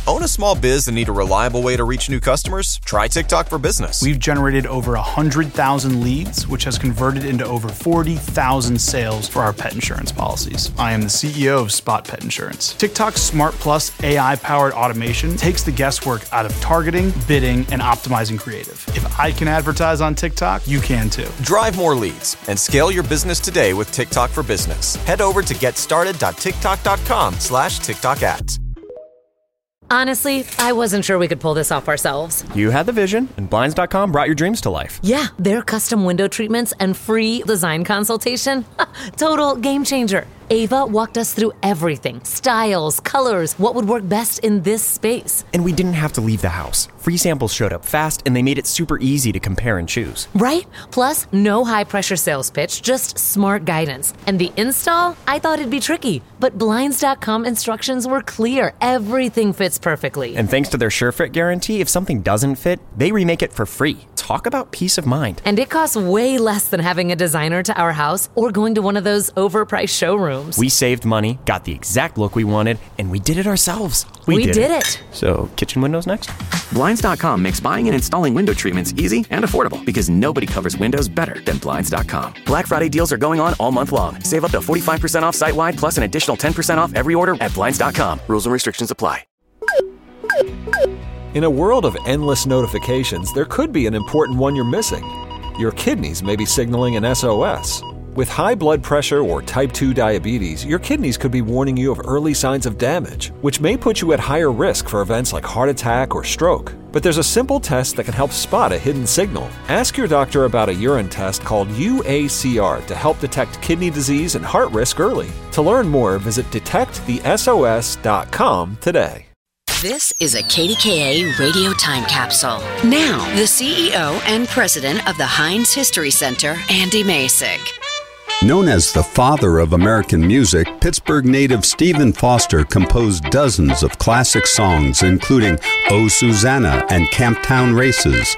Own a small biz and need a reliable way to reach new customers? Try TikTok for Business. We've generated over 100,000 leads, which has converted into over 40,000 sales for our pet insurance policies. I am the CEO of Spot Pet Insurance. TikTok's Smart Plus AI-powered automation takes the guesswork out of targeting, bidding, and optimizing creative. If I can advertise on TikTok, you can too. Drive more leads and scale your business today with TikTok for Business. Head over to getstarted.tiktok.com/TikTok ads. Honestly, I wasn't sure we could pull this off ourselves. You had the vision, and Blinds.com brought your dreams to life. Yeah, their custom window treatments and free design consultation. Total game changer. Ava walked us through everything. Styles, colors, what would work best in this space. And we didn't have to leave the house. Free samples showed up fast, and they made it super easy to compare and choose. Right? Plus, no high-pressure sales pitch, just smart guidance. And the install? I thought it'd be tricky, but Blinds.com instructions were clear. Everything fits perfectly. And thanks to their SureFit guarantee, if something doesn't fit, they remake it for free. Talk about peace of mind. And it costs way less than having a designer to our house or going to one of those overpriced showrooms. We saved money, got the exact look we wanted, and we did it ourselves. We did it. So, kitchen windows next? Blinds.com makes buying and installing window treatments easy and affordable because nobody covers windows better than Blinds.com. Black Friday deals are going on all month long. Save up to 45% off site-wide plus an additional 10% off every order at Blinds.com. Rules and restrictions apply. In a world of endless notifications, there could be an important one you're missing. Your kidneys may be signaling an SOS. With high blood pressure or type 2 diabetes, your kidneys could be warning you of early signs of damage, which may put you at higher risk for events like heart attack or stroke. But there's a simple test that can help spot a hidden signal. Ask your doctor about a urine test called UACR to help detect kidney disease and heart risk early. To learn more, visit detectthesos.com today. This is a KDKA radio time capsule. Now, the CEO and president of the Heinz History Center, Andy Masich. Known as the father of American music, Pittsburgh native Stephen Foster composed dozens of classic songs, including "Oh Susanna" and "Camptown Races."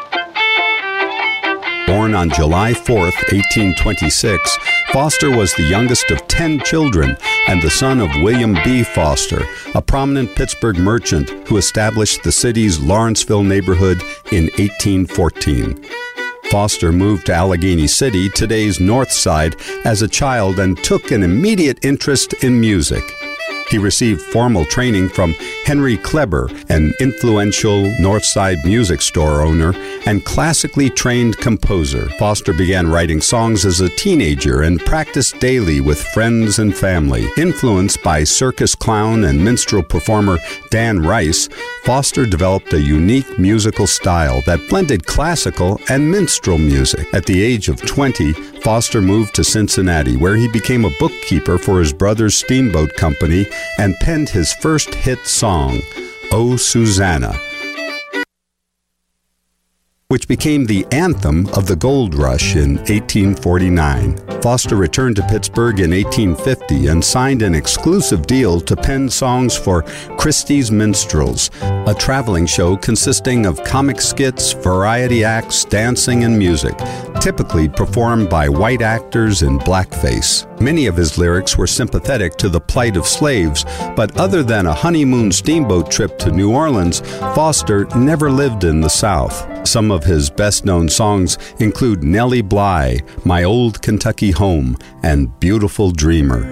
Born on July 4th, 1826, Foster was the youngest of 10 children and the son of William B. Foster, a prominent Pittsburgh merchant who established the city's Lawrenceville neighborhood in 1814. Foster moved to Allegheny City, today's North Side, as a child and took an immediate interest in music. He received formal training from Henry Kleber, an influential North Side music store owner and classically trained composer. Foster began writing songs as a teenager and practiced daily with friends and family. Influenced by circus clown and minstrel performer Dan Rice, Foster developed a unique musical style that blended classical and minstrel music. At the age of 20, Foster moved to Cincinnati, where he became a bookkeeper for his brother's steamboat company and penned his first hit song, "Oh Susanna," which became the anthem of the gold rush in 1849. Foster returned to Pittsburgh in 1850 and signed an exclusive deal to pen songs for Christie's Minstrels, a traveling show consisting of comic skits, variety acts, dancing, and music, typically performed by white actors in blackface. Many of his lyrics were sympathetic to the plight of slaves, but other than a honeymoon steamboat trip to New Orleans, Foster never lived in the South. Some of his best-known songs include Nellie Bly, My Old Kentucky Home, and Beautiful Dreamer.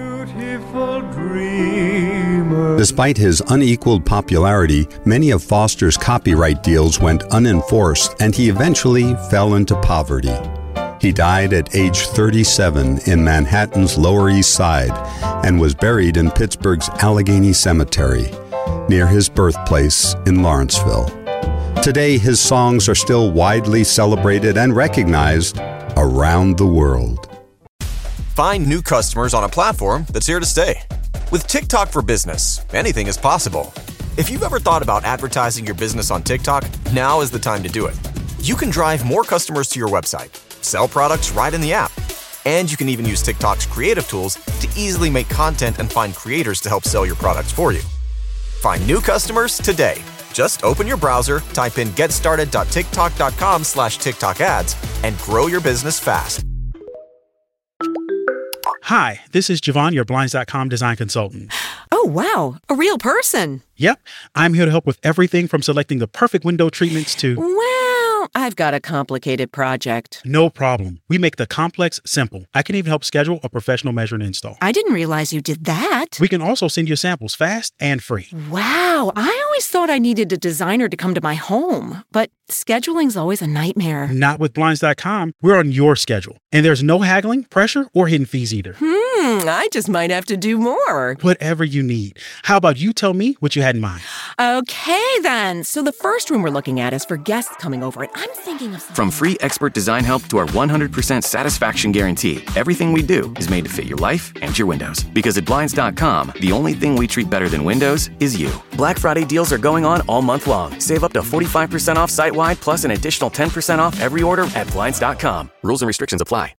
Despite his unequaled popularity, many of Foster's copyright deals went unenforced, and he eventually fell into poverty. He died at age 37 in Manhattan's Lower East Side and was buried in Pittsburgh's Allegheny Cemetery, near his birthplace in Lawrenceville. Today, his songs are still widely celebrated and recognized around the world. Find new customers on a platform that's here to stay. With TikTok for Business, anything is possible. If you've ever thought about advertising your business on TikTok, now is the time to do it. You can drive more customers to your website, sell products right in the app, and you can even use TikTok's creative tools to easily make content and find creators to help sell your products for you. Find new customers today. Just open your browser, type in getstarted.tiktok.com/TikTok ads, and grow your business fast. Hi, this is Javon, your Blinds.com design consultant. Oh, Oh, wow. A real person. Yep. I'm here to help with everything from selecting the perfect window treatments to... Well, I've got a complicated project. No problem. We make the complex simple. I can even help schedule a professional measure and install. I didn't realize you did that. We can also send you samples fast and free. Wow. I always thought I needed a designer to come to my home, but scheduling's always a nightmare. Not with Blinds.com. We're on your schedule. And there's no haggling, pressure, or hidden fees either. I just might have to do more. Whatever you need. How about you tell me what you had in mind? Okay, then. So the first room we're looking at is for guests coming over, and I'm thinking of something. From free expert design help to our 100% satisfaction guarantee, everything we do is made to fit your life and your windows. Because at Blinds.com, the only thing we treat better than windows is you. Black Friday deals are going on all month long. Save up to 45% off site-wide, plus an additional 10% off every order at Blinds.com. Rules and restrictions apply.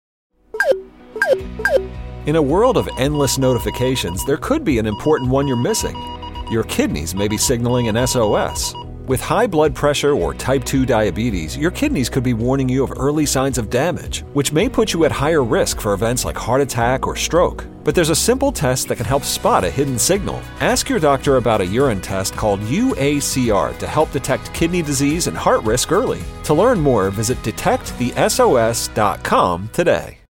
In a world of endless notifications, there could be an important one you're missing. Your kidneys may be signaling an SOS. With high blood pressure or type 2 diabetes, your kidneys could be warning you of early signs of damage, which may put you at higher risk for events like heart attack or stroke. But there's a simple test that can help spot a hidden signal. Ask your doctor about a urine test called UACR to help detect kidney disease and heart risk early. To learn more, visit detectthesos.com today.